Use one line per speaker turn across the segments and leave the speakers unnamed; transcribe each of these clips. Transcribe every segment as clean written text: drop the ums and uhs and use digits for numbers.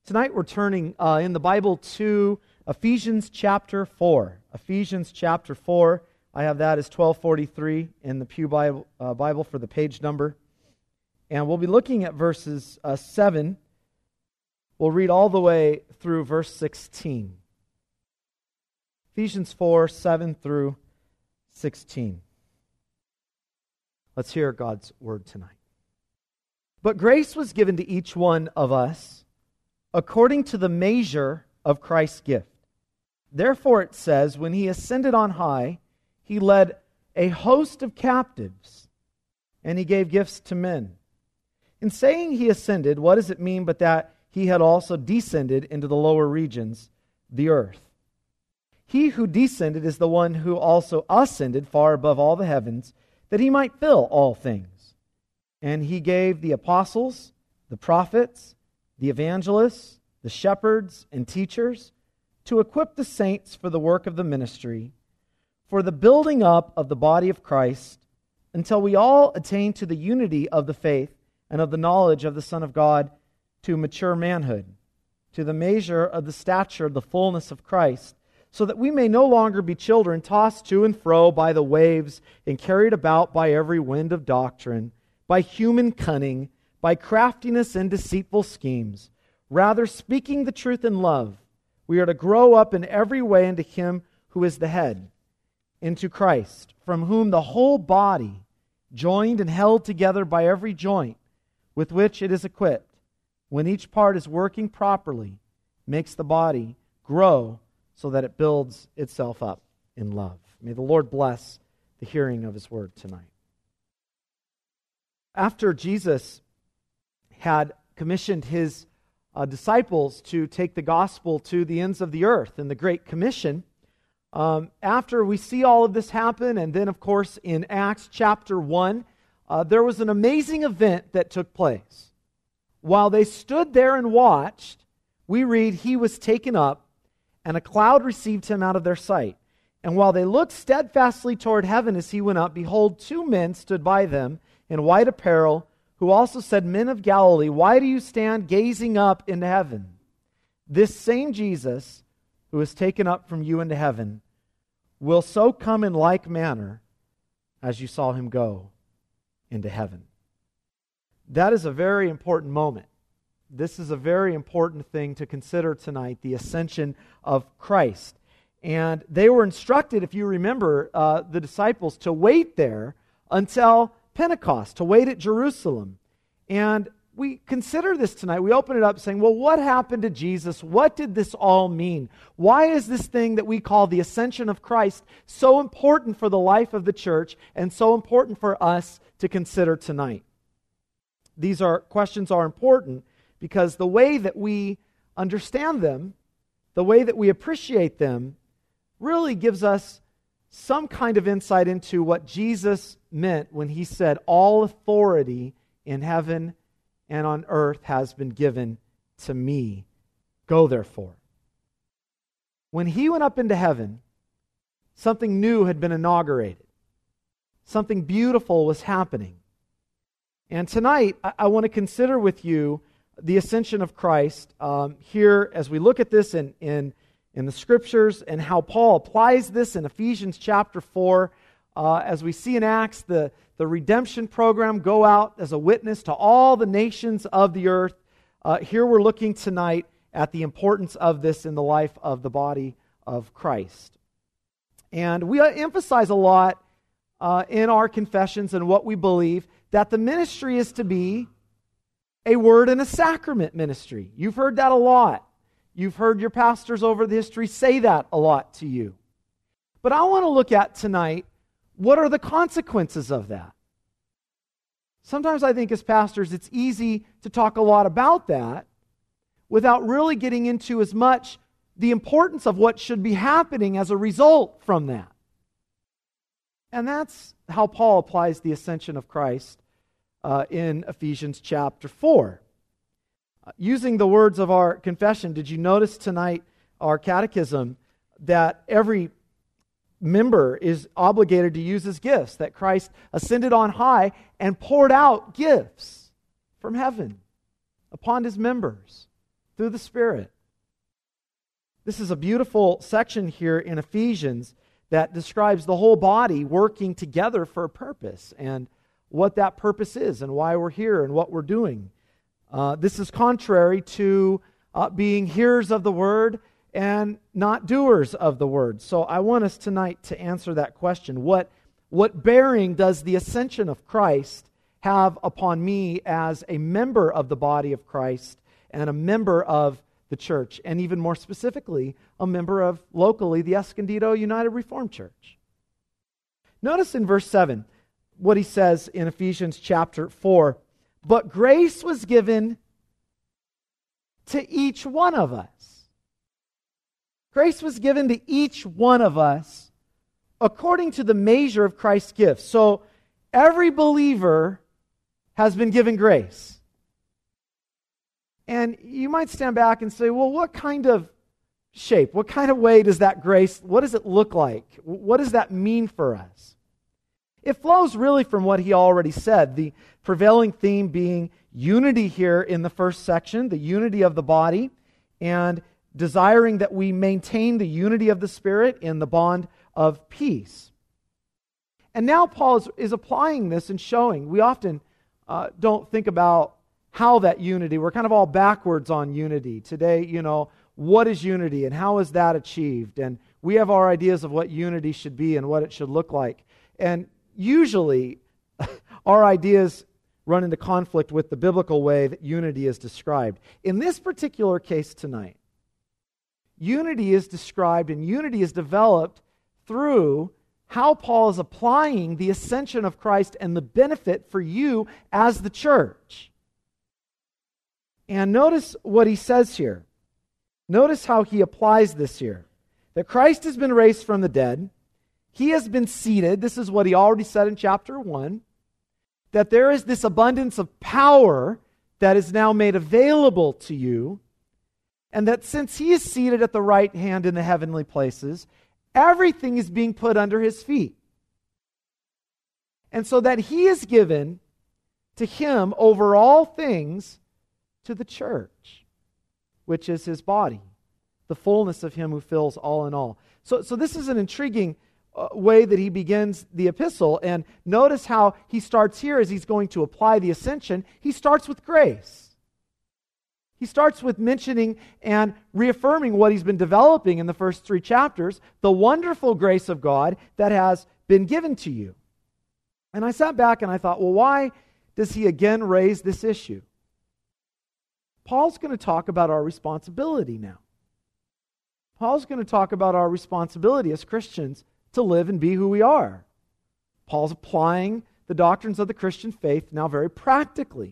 Tonight we're turning in the Bible to Ephesians chapter 4. Ephesians chapter 4. I have that as 1243 in the Pew Bible for the page number. And we'll be looking at verses 7. We'll read all the way through verse 16. Ephesians 4, 7 through 16. Let's hear God's word tonight. But grace was given to each one of us according to the measure of Christ's gift. Therefore it says, when he ascended on high, he led a host of captives, and he gave gifts to men. In saying he ascended, what does it mean but that he had also descended into the lower regions, the earth? He who descended is the one who also ascended far above all the heavens, that he might fill all things. And he gave the apostles, the prophets, the evangelists, the shepherds, and teachers to equip the saints for the work of the ministry, for the building up of the body of Christ, until we all attain to the unity of the faith and of the knowledge of the Son of God, to mature manhood, to the measure of the stature of the fullness of Christ, so that we may no longer be children tossed to and fro by the waves and carried about by every wind of doctrine, by human cunning, by craftiness and deceitful schemes. Rather, speaking the truth in love, we are to grow up in every way into Him who is the head, into Christ, from whom the whole body, joined and held together by every joint with which it is equipped, when each part is working properly, makes the body grow so that it builds itself up in love. May the Lord bless the hearing of His word tonight. After Jesus had commissioned His disciples to take the gospel to the ends of the earth in the Great Commission, after we see all of this happen, and then of course in Acts chapter 1, there was an amazing event that took place. While they stood there and watched, we read, He was taken up, and a cloud received Him out of their sight. And while they looked steadfastly toward heaven as He went up, behold, two men stood by them in white apparel, who also said, Men of Galilee, why do you stand gazing up into heaven? This same Jesus, who is taken up from you into heaven, will so come in like manner as you saw Him go into heaven. That is a very important moment. This is a very important thing to consider tonight, the ascension of Christ. And they were instructed, if you remember, the disciples, to wait there until Pentecost, to wait at Jerusalem. And we consider this tonight. We open it up saying, well, what happened to Jesus? What did this all mean? Why is this thing that we call the ascension of Christ so important for the life of the church and so important for us to consider tonight? These questions are important because the way that we understand them, the way that we appreciate them, really gives us some kind of insight into what Jesus meant when He said, all authority in heaven and on earth has been given to me. Go therefore. When He went up into heaven, something new had been inaugurated. Something beautiful was happening. And tonight, I want to consider with you the ascension of Christ here as we look at this in the Scriptures and how Paul applies this in Ephesians chapter 4. As we see in Acts, the redemption program go out as a witness to all the nations of the earth. Here we're looking tonight at the importance of this in the life of the body of Christ. And we emphasize a lot in our confessions and what we believe that the ministry is to be a word and a sacrament ministry. You've heard that a lot. You've heard your pastors over the history say that a lot to you. But I want to look at tonight, what are the consequences of that? Sometimes I think as pastors it's easy to talk a lot about that without really getting into as much the importance of what should be happening as a result from that. And that's how Paul applies the ascension of Christ in Ephesians chapter 4. Using the words of our confession, did you notice tonight our catechism that every member is obligated to use his gifts, that Christ ascended on high and poured out gifts from heaven upon His members through the Spirit. This is a beautiful section here in Ephesians that describes the whole body working together for a purpose and what that purpose is and why we're here and what we're doing. This is contrary to being hearers of the word and not doers of the word. So I want us tonight to answer that question. What bearing does the ascension of Christ have upon me as a member of the body of Christ and a member of the church, and even more specifically, a member of, locally, the Escondido United Reformed Church? Notice in verse 7 what he says in Ephesians chapter 4. But grace was given to each one of us. Grace was given to each one of us according to the measure of Christ's gift. So every believer has been given grace. And you might stand back and say, well, what kind of shape, what kind of way does that grace, what does it look like? What does that mean for us? It flows really from what he already said, the prevailing theme being unity here in the first section, the unity of the body, and desiring that we maintain the unity of the Spirit in the bond of peace. And now Paul is applying this and showing. We often don't think about how that unity, we're kind of all backwards on unity. Today, what is unity and how is that achieved? And we have our ideas of what unity should be and what it should look like. And usually, our ideas run into conflict with the biblical way that unity is described. In this particular case tonight, unity is described and unity is developed through how Paul is applying the ascension of Christ and the benefit for you as the church. And notice what he says here. Notice how he applies this here. That Christ has been raised from the dead. He has been seated. This is what he already said in chapter 1. That there is this abundance of power that is now made available to you. And that since he is seated at the right hand in the heavenly places, everything is being put under his feet. And so that he is given to him over all things to the church, which is his body, the fullness of him who fills all in all. So this is an intriguing way that he begins the epistle. And notice how he starts here as he's going to apply the ascension. He starts with grace. He starts with mentioning and reaffirming what he's been developing in the first 3 chapters, the wonderful grace of God that has been given to you. And I sat back and I thought, well, why does he again raise this issue? Paul's going to talk about our responsibility now. Paul's going to talk about our responsibility as Christians to live and be who we are. Paul's applying the doctrines of the Christian faith now very practically.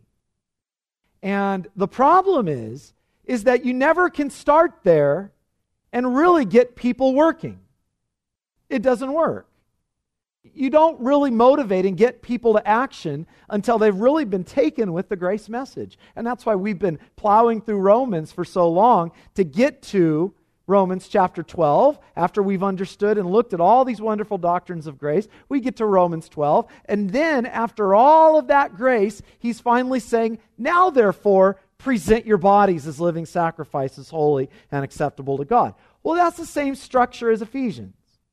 And the problem is that you never can start there and really get people working. It doesn't work. You don't really motivate and get people to action until they've really been taken with the grace message. And that's why we've been plowing through Romans for so long to get to Romans chapter 12. After we've understood and looked at all these wonderful doctrines of grace, we get to Romans 12. And then after all of that grace, he's finally saying, now therefore, present your bodies as living sacrifices, holy and acceptable to God. Well, that's the same structure as Ephesians.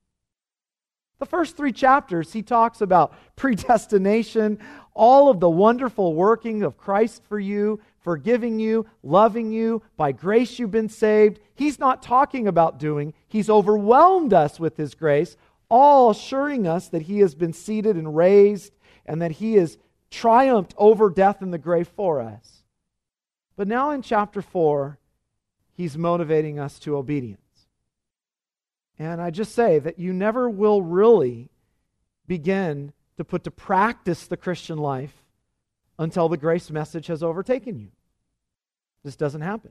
The first 3 chapters, he talks about predestination, all of the wonderful working of Christ for you, forgiving you, loving you. By grace you've been saved. He's not talking about doing. He's overwhelmed us with his grace, all assuring us that he has been seated and raised and that he has triumphed over death and the grave for us. But now in chapter 4, he's motivating us to obedience. And I just say that you never will really begin to put to practice the Christian life until the grace message has overtaken you. This doesn't happen.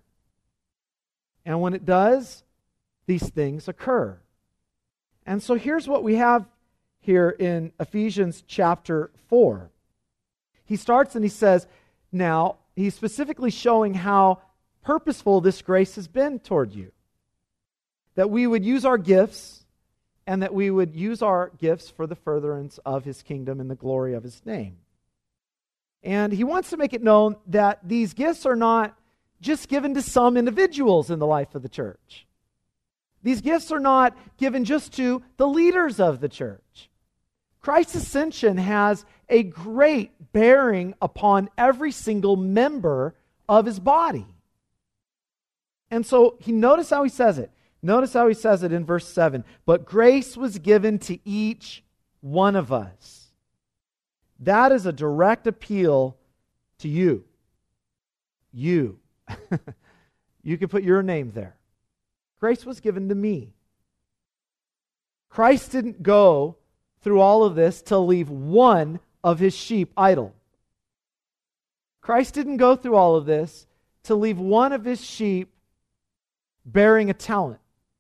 And when it does, these things occur. And so here's what we have here in Ephesians chapter 4. He starts and he says, now, he's specifically showing how purposeful this grace has been toward you. That we would use our gifts and that we would use our gifts for the furtherance of his kingdom and the glory of his name. And he wants to make it known that these gifts are not just given to some individuals in the life of the church. These gifts are not given just to the leaders of the church. Christ's ascension has a great bearing upon every single member of his body. And so notice how he says it. Notice how he says it in verse 7. But grace was given to each one of us. That is a direct appeal to you. You. You can put your name there. Grace was given to me. Christ didn't go through all of this to leave one of his sheep idle. Christ didn't go through all of this to leave one of his sheep bearing a talent.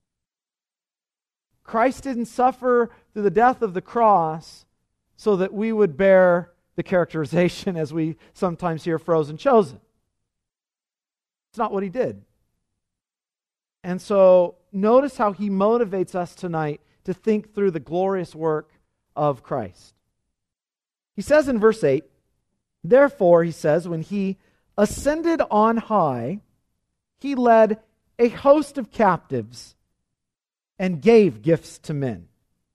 Christ didn't suffer through the death of the cross so that we would bear the characterization, as we sometimes hear, frozen chosen. It's not what he did. And so notice how he motivates us tonight to think through the glorious work of Christ. He says in verse 8, therefore, he says, when he ascended on high, he led a host of captives and gave gifts to men.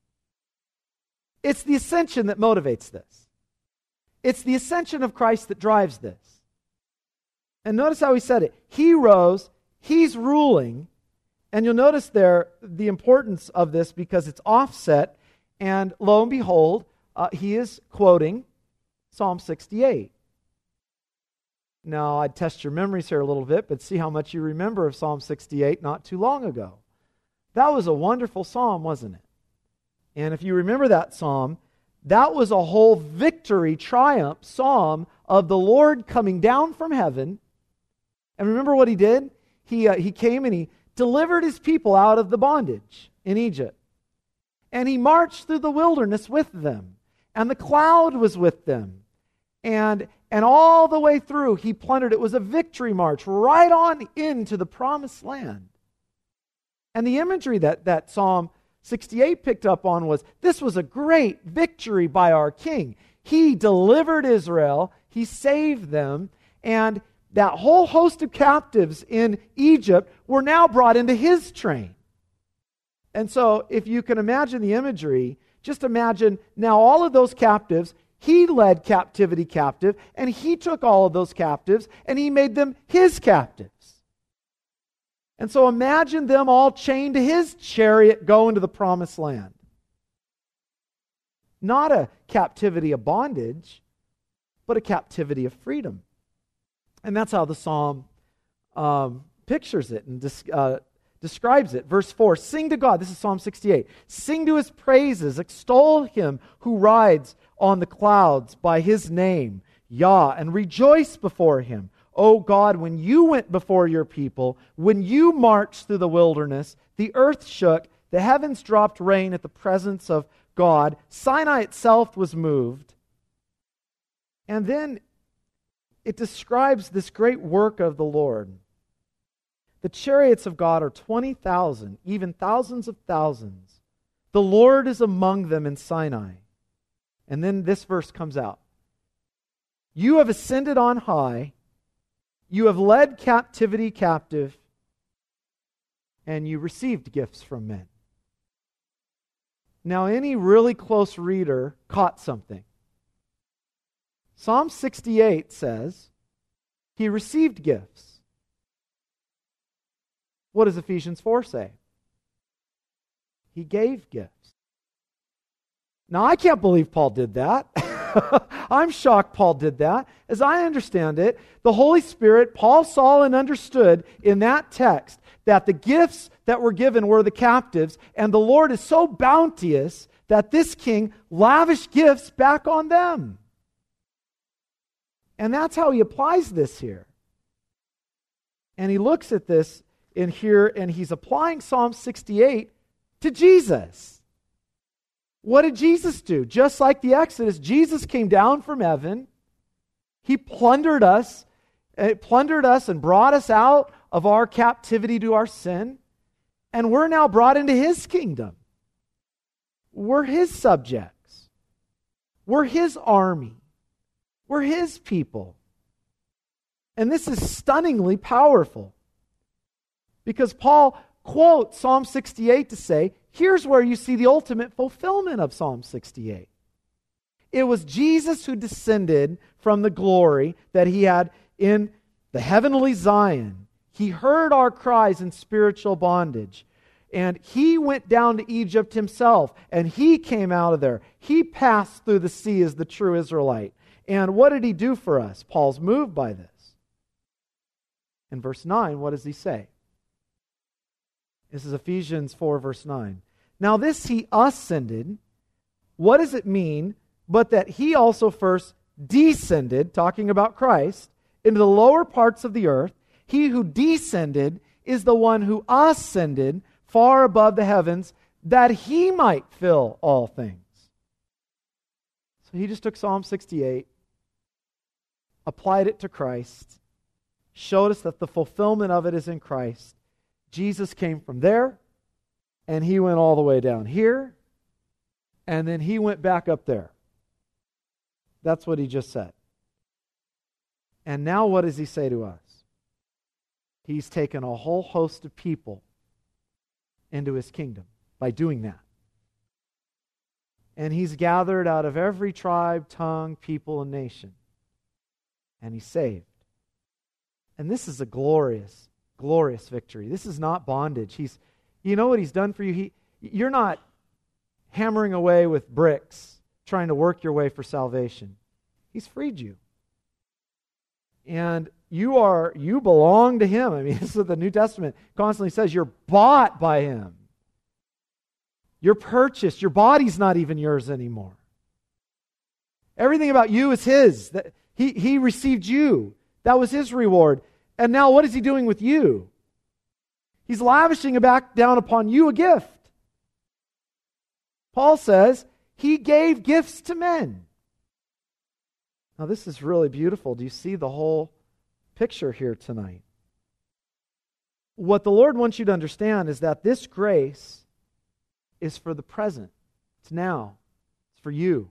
It's the ascension that motivates this. It's the ascension of Christ that drives this. And notice how he said it. He rose, he's ruling, and you'll notice there the importance of this because it's offset, and lo and behold, he is quoting Psalm 68. Now, I'd test your memories here a little bit, but see how much you remember of Psalm 68 not too long ago. That was a wonderful psalm, wasn't it? And if you remember that psalm, that was a whole victory, triumph psalm of the Lord coming down from heaven. And remember what he did? He came and he delivered his people out of the bondage in Egypt. And he marched through the wilderness with them. And the cloud was with them. And all the way through, he plundered. It was a victory march right on into the promised land. And the imagery that Psalm 68 picked up on was, this was a great victory by our King. He delivered Israel. He saved them. And that whole host of captives in Egypt were now brought into his train. And so, if you can imagine the imagery, just imagine now all of those captives, he led captivity captive, and he took all of those captives, and he made them his captives. And so imagine them all chained to his chariot going to the promised land. Not a captivity of bondage, but a captivity of freedom. And that's how the psalm pictures it and describes it. Verse 4, sing to God. This is Psalm 68. Sing to his praises. Extol him who rides on the clouds by his name, Yah, and rejoice before him. O God, when you went before your people, when you marched through the wilderness, the earth shook, the heavens dropped rain at the presence of God, Sinai itself was moved. And then it describes this great work of the Lord. The chariots of God are 20,000, even thousands of thousands. The Lord is among them in Sinai. And then this verse comes out. You have ascended on high, you have led captivity captive, and you received gifts from men. Now, any really close reader caught something. Psalm 68 says, he received gifts. What does Ephesians 4 say? He gave gifts. Now, I can't believe Paul did that. I'm shocked Paul did that. As I understand it, the Holy Spirit, Paul saw and understood in that text that the gifts that were given were the captives, and the Lord is so bounteous that this king lavished gifts back on them. And that's how he applies this here. And he looks at this in here, and he's applying Psalm 68 to Jesus. What did Jesus do? Just like the Exodus, Jesus came down from heaven. He plundered us and brought us out of our captivity to our sin. And we're now brought into his kingdom. We're his subjects. We're his army. We're his people. And this is stunningly powerful, because Paul quotes Psalm 68 to say, here's where you see the ultimate fulfillment of Psalm 68. It was Jesus who descended from the glory that he had in the heavenly Zion. He heard our cries in spiritual bondage. And he went down to Egypt himself, and he came out of there. He passed through the sea as the true Israelite. And what did he do for us? Paul's moved by this. In verse 9, what does he say? This is Ephesians 4, verse 9. Now this he ascended. What does it mean? But that he also first descended, talking about Christ, into the lower parts of the earth. He who descended is the one who ascended far above the heavens, that he might fill all things. So he just took Psalm 68, applied it to Christ, showed us that the fulfillment of it is in Christ. Jesus came from there, and he went all the way down here, and then he went back up there. That's what he just said. And now what does he say to us? He's taken a whole host of people into his kingdom by doing that. And he's gathered out of every tribe, tongue, people, and nation. And he's saved. And this is a glorious, glorious victory. This is not bondage. You know what he's done for you? You're not hammering away with bricks, trying to work your way for salvation. He's freed you. And you belong to him. I mean, this is what the New Testament constantly says. You're bought by him. You're purchased. Your body's not even yours anymore. Everything about you is his. He received you. That was his reward. And now what is he doing with you? He's lavishing back down upon you a gift. Paul says he gave gifts to men. Now this is really beautiful. Do you see the whole picture here tonight? What the Lord wants you to understand is that this grace is for the present. It's now. It's for you.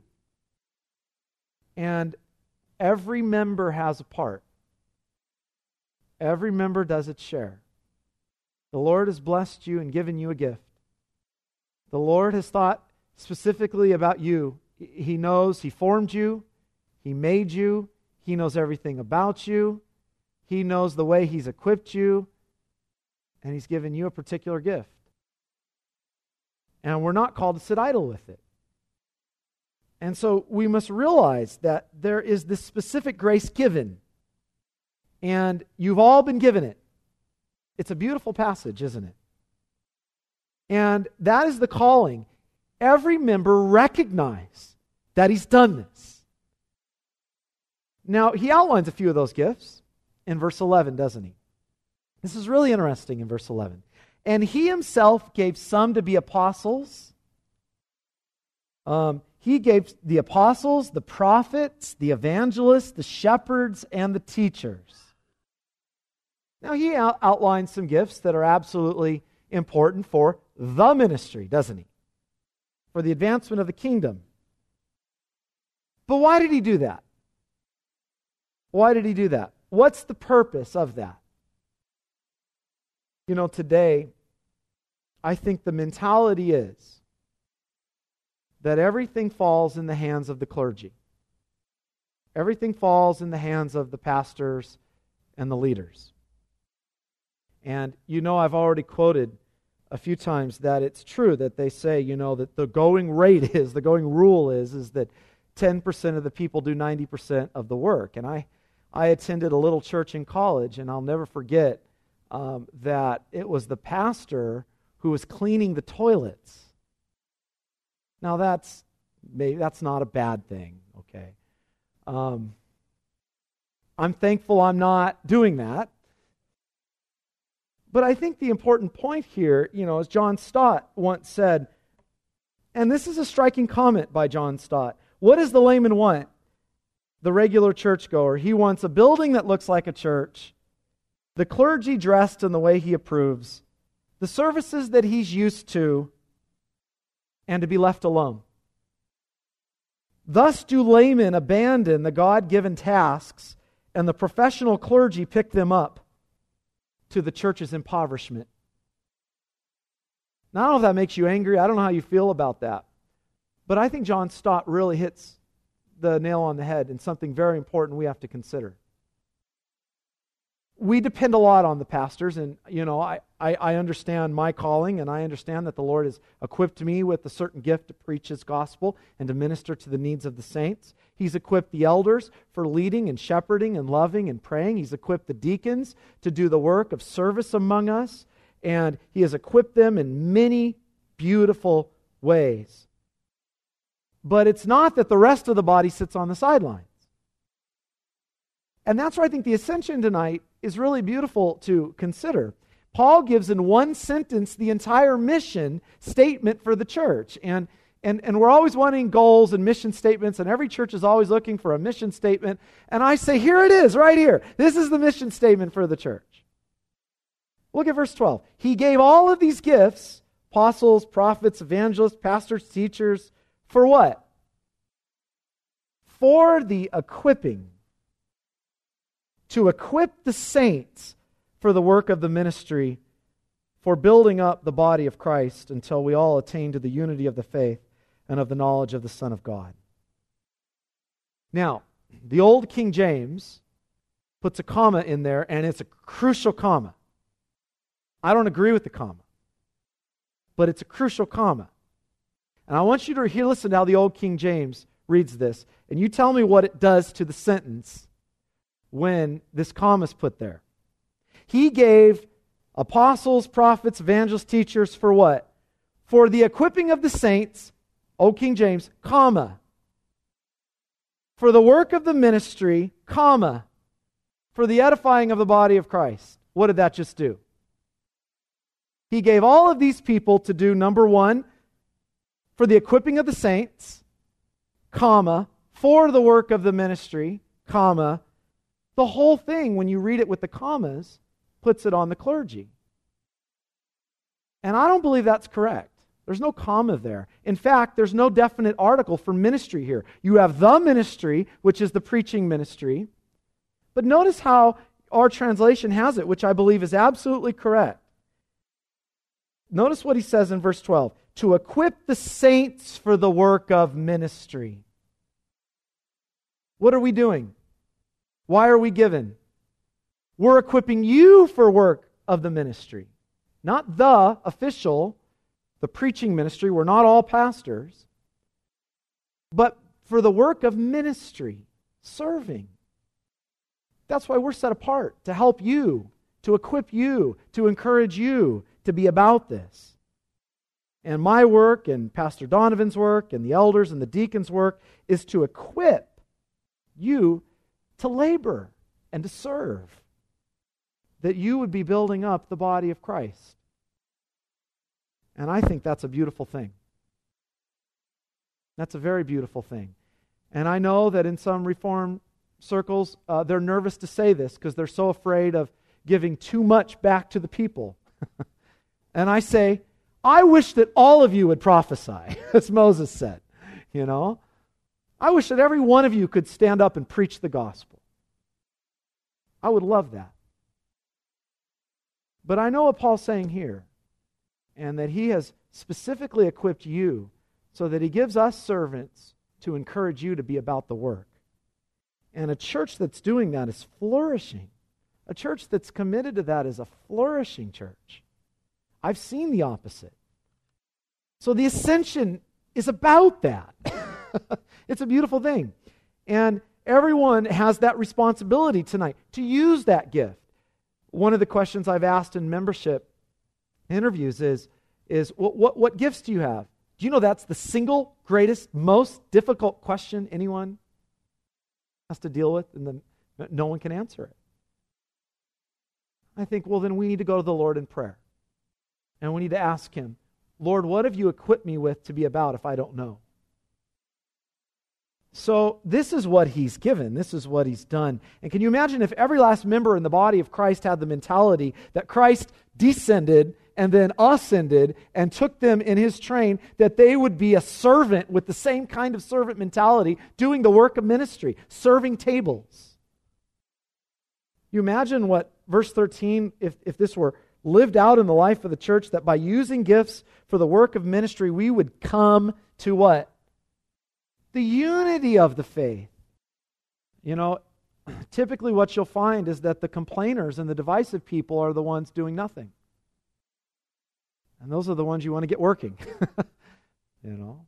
And every member has a part. Every member does its share. The Lord has blessed you and given you a gift. The Lord has thought specifically about you. He knows, he formed you. He made you. He knows everything about you. He knows the way he's equipped you. And he's given you a particular gift. And we're not called to sit idle with it. And so we must realize that there is this specific grace given. And you've all been given it. It's a beautiful passage, isn't it? And that is the calling. Every member recognize that he's done this. Now, he outlines a few of those gifts in verse 11, doesn't he? This is really interesting in verse 11. And he himself gave some to be apostles. He gave the apostles, the prophets, the evangelists, the shepherds, and the teachers. Now, he outlines some gifts that are absolutely important for the ministry, doesn't he? For the advancement of the kingdom. But why did he do that? Why did he do that? What's the purpose of that? You know, today, I think the mentality is that everything falls in the hands of the clergy. Everything falls in the hands of the pastors and the leaders. And you know, I've already quoted a few times that it's true that they say, you know, that the going rule is that 10% of the people do 90% of the work. And I attended a little church in college, and I'll never forget that it was the pastor who was cleaning the toilets. Now that's not a bad thing, okay? I'm thankful I'm not doing that. But I think the important point here, you know, as John Stott once said, and this is a striking comment by John Stott, what does the layman want? The regular churchgoer. He wants a building that looks like a church, the clergy dressed in the way he approves, the services that he's used to, and to be left alone. Thus do laymen abandon the God-given tasks and the professional clergy pick them up to the church's impoverishment. Now, I don't know if that makes you angry. I don't know how you feel about that. But I think John Stott really hits the nail on the head in something very important we have to consider. We depend a lot on the pastors, and I understand my calling, and I understand that the Lord has equipped me with a certain gift to preach His gospel and to minister to the needs of the saints. He's equipped the elders for leading and shepherding and loving and praying. He's equipped the deacons to do the work of service among us, and He has equipped them in many beautiful ways. But it's not that the rest of the body sits on the sidelines. And that's where I think the ascension tonight is really beautiful to consider. Paul gives in one sentence the entire mission statement for the church. And we're always wanting goals and mission statements, and every church is always looking for a mission statement. And I say, here it is, right here. This is the mission statement for the church. Look at verse 12. He gave all of these gifts, apostles, prophets, evangelists, pastors, teachers, for what? For the equipping. To equip the saints for the work of the ministry, for building up the body of Christ until we all attain to the unity of the faith and of the knowledge of the Son of God. Now, the old King James puts a comma in there, and it's a crucial comma. I don't agree with the comma, but it's a crucial comma. And I want you to listen to how the old King James reads this, and you tell me what it does to the sentence when this comma is put there. He gave apostles, prophets, evangelists, teachers for what? For the equipping of the saints, old King James, comma. For the work of the ministry, comma. For the edifying of the body of Christ. What did that just do? He gave all of these people to do, number one, for the equipping of the saints, comma, for the work of the ministry, comma. The whole thing, when you read it with the commas, puts it on the clergy. And I don't believe that's correct. There's no comma there. In fact, there's no definite article for ministry here. You have the ministry, which is the preaching ministry. But notice how our translation has it, which I believe is absolutely correct. Notice what he says in verse 12. To equip the saints for the work of ministry. What are we doing? Why are we given? We're equipping you for work of the ministry. Not the official, the preaching ministry. We're not all pastors. But for the work of ministry, serving. That's why we're set apart, to help you, to equip you, to encourage you to be about this. And my work and Pastor Donovan's work and the elders and the deacons' work is to equip you to labor and to serve, that you would be building up the body of Christ. And I think that's a beautiful thing. That's a very beautiful thing. And I know that in some Reformed circles, they're nervous to say this because they're so afraid of giving too much back to the people. And I say, I wish that all of you would prophesy, as Moses said. I wish that every one of you could stand up and preach the gospel. I would love that. But I know what Paul's saying here, and that he has specifically equipped you so that he gives us servants to encourage you to be about the work. And a church that's doing that is flourishing. A church that's committed to that is a flourishing church. I've seen the opposite. So the ascension is about that. It's a beautiful thing. And everyone has that responsibility tonight to use that gift. One of the questions I've asked in membership interviews is what gifts do you have? Do you know that's the single greatest, most difficult question anyone has to deal with, and then no one can answer it? I think, well, then we need to go to the Lord in prayer. And we need to ask Him, Lord, what have you equipped me with to be about if I don't know? So this is what He's given. This is what He's done. And can you imagine if every last member in the body of Christ had the mentality that Christ descended and then ascended and took them in His train, that they would be a servant with the same kind of servant mentality, doing the work of ministry, serving tables. You imagine what verse 13, if this were lived out in the life of the church, that by using gifts for the work of ministry, we would come to what? The unity of the faith. You know, typically what you'll find is that the complainers and the divisive people are the ones doing nothing. And those are the ones you want to get working. You know.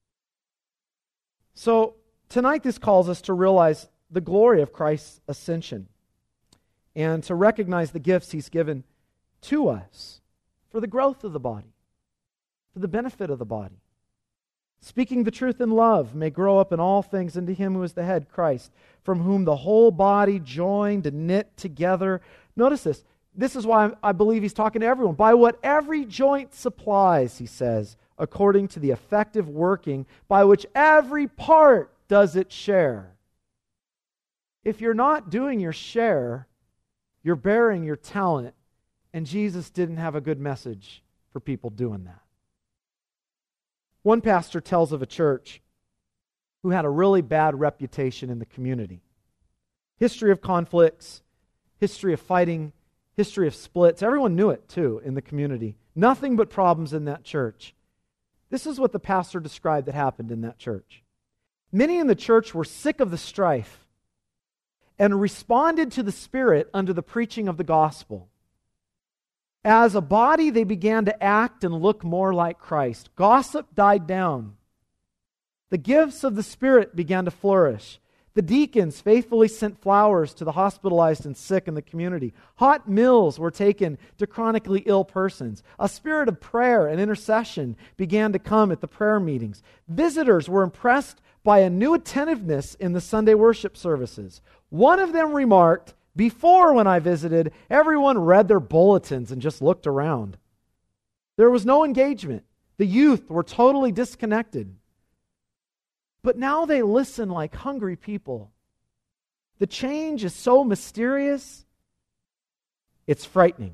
So tonight this calls us to realize the glory of Christ's ascension and to recognize the gifts He's given to us for the growth of the body, for the benefit of the body. Speaking the truth in love may grow up in all things into Him who is the head, Christ, from whom the whole body joined and knit together. Notice this. This is why I believe He's talking to everyone. By what every joint supplies, He says, according to the effective working by which every part does its share. If you're not doing your share, you're bearing your talent, and Jesus didn't have a good message for people doing that. One pastor tells of a church who had a really bad reputation in the community. History of conflicts, history of fighting, history of splits. Everyone knew it too in the community. Nothing but problems in that church. This is what the pastor described that happened in that church. Many in the church were sick of the strife and responded to the Spirit under the preaching of the gospel. As a body, they began to act and look more like Christ. Gossip died down. The gifts of the Spirit began to flourish. The deacons faithfully sent flowers to the hospitalized and sick in the community. Hot meals were taken to chronically ill persons. A spirit of prayer and intercession began to come at the prayer meetings. Visitors were impressed by a new attentiveness in the Sunday worship services. One of them remarked, "Before, when I visited, everyone read their bulletins and just looked around. There was no engagement. The youth were totally disconnected. But now they listen like hungry people. The change is so mysterious, it's frightening."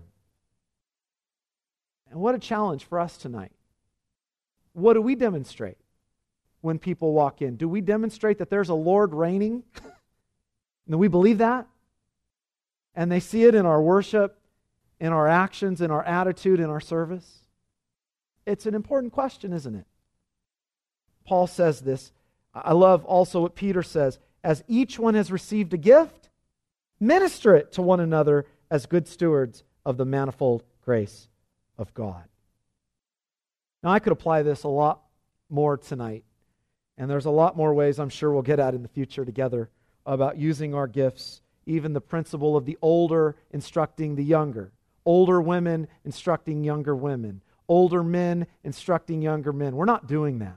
And what a challenge for us tonight. What do we demonstrate when people walk in? Do we demonstrate that there's a Lord reigning? Do we believe that? And they see it in our worship, in our actions, in our attitude, in our service? It's an important question, isn't it? Paul says this. I love also what Peter says. As each one has received a gift, minister it to one another as good stewards of the manifold grace of God. Now, I could apply this a lot more tonight. And there's a lot more ways I'm sure we'll get at in the future together about using our gifts. Even the principle of the older instructing the younger. Older women instructing younger women. Older men instructing younger men. We're not doing that.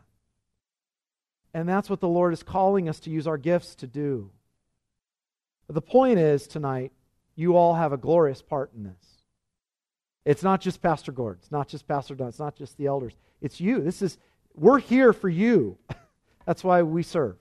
And that's what the Lord is calling us to use our gifts to do. But the point is tonight, you all have a glorious part in this. It's not just Pastor Gord. It's not just Pastor Don. It's not just the elders. It's you. We're here for you. That's why we serve.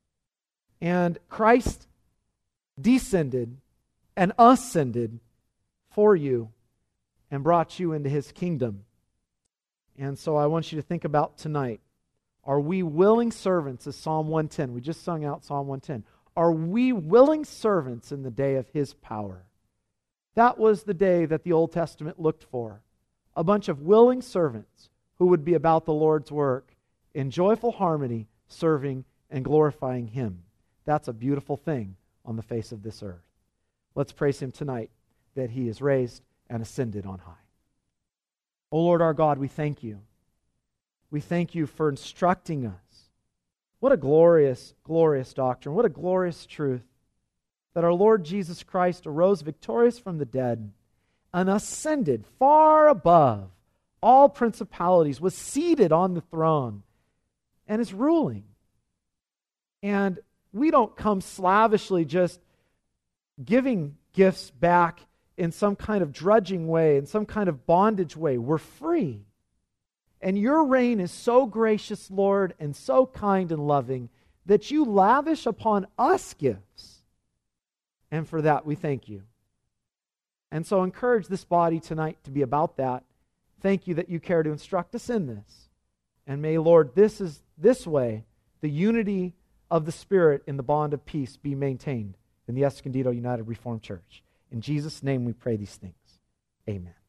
And Christ descended and ascended for you and brought you into His kingdom. And so I want you to think about tonight. Are we willing servants, as Psalm 110? We just sung out Psalm 110. Are we willing servants in the day of His power? That was the day that the Old Testament looked for. A bunch of willing servants who would be about the Lord's work in joyful harmony, serving and glorifying Him. That's a beautiful thing on the face of this earth. Let's praise Him tonight that He is raised and ascended on high. O Lord our God, we thank You. We thank You for instructing us. What a glorious, glorious doctrine. What a glorious truth that our Lord Jesus Christ arose victorious from the dead and ascended far above all principalities, was seated on the throne, and is ruling. And we don't come slavishly just giving gifts back in some kind of drudging way, in some kind of bondage way. We're free. And Your reign is so gracious, Lord, and so kind and loving that You lavish upon us gifts. And for that, we thank You. And so encourage this body tonight to be about that. Thank You that You care to instruct us in this. And may, Lord, this way, the unity of the Spirit in the bond of peace be maintained in the Escondido United Reformed Church. In Jesus' name we pray these things. Amen.